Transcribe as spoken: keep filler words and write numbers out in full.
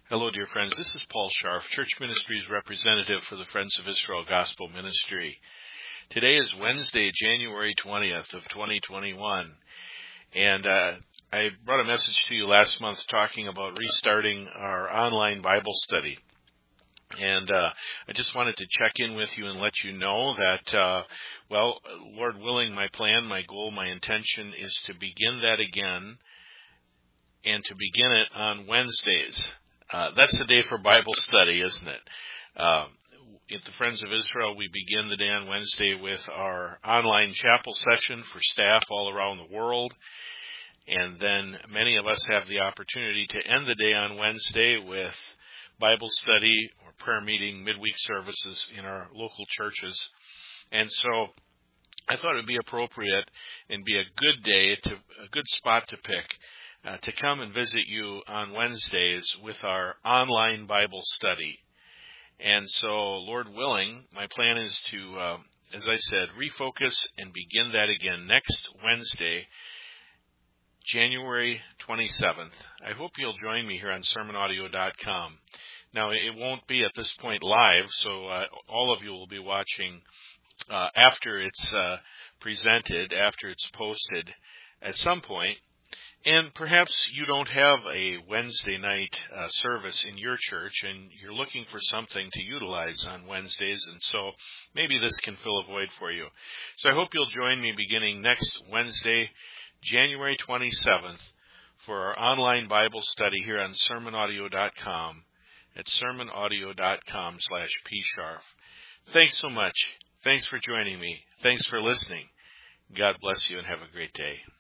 Hello, dear friends. This is Paul Scharf, Church Ministries representative for the Friends of Israel Gospel Ministry. Today is Wednesday, January twentieth of twenty twenty-one, and uh, I brought a message to you last month talking about restarting our online Bible study. And uh, I just wanted to check in with you and let you know that, uh, well, Lord willing, my plan, my goal, my intention is to begin that again, and to begin it on Wednesdays. Uh, that's the day for Bible study, isn't it? Uh, at the Friends of Israel, we begin the day on Wednesday with our online chapel session for staff all around the world. And then many of us have the opportunity to end the day on Wednesday with Bible study or prayer meeting, midweek services in our local churches. And so I thought it would be appropriate and be a good day, to a good spot to pick Uh, to come and visit you on Wednesdays with our online Bible study. And so, Lord willing, my plan is to, uh, as I said, refocus and begin that again next Wednesday, January twenty-seventh. I hope you'll join me here on sermon audio dot com. Now, it won't be at this point live, so uh, all of you will be watching uh, after it's uh, presented, after it's posted at some point. And perhaps you don't have a Wednesday night uh, service in your church, and you're looking for something to utilize on Wednesdays, and so maybe this can fill a void for you. So I hope you'll join me beginning next Wednesday, January twenty-seventh, for our online Bible study here on sermon audio dot com at sermon audio dot com slash p scharf. Thanks so much. Thanks for joining me. Thanks for listening. God bless you and have a great day.